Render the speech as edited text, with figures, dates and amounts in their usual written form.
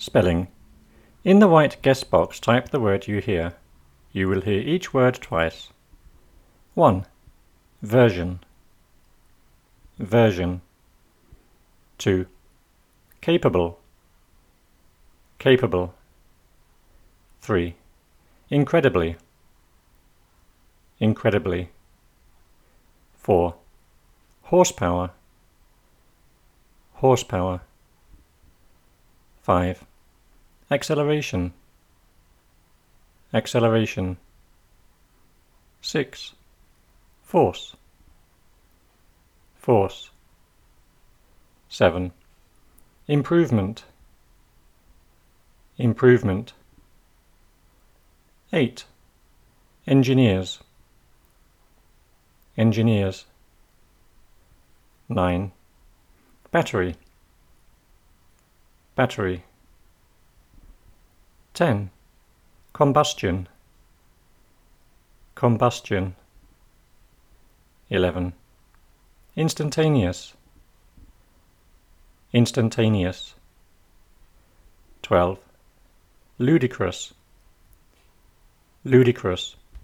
Spelling. In the white guess box, type the word you hear. You will hear each word twice. 1. Version. Version. 2. Capable. Capable. 3. Incredibly. Incredibly. 4. Horsepower. Horsepower. 5. Acceleration. Acceleration. 6. Force. Force. 7. Improvement. Improvement. 8. Engineers. Engineers. 9. Battery. Battery. 10. Combustion. Combustion. 11. Instantaneous. Instantaneous. 12. Ludicrous. Ludicrous.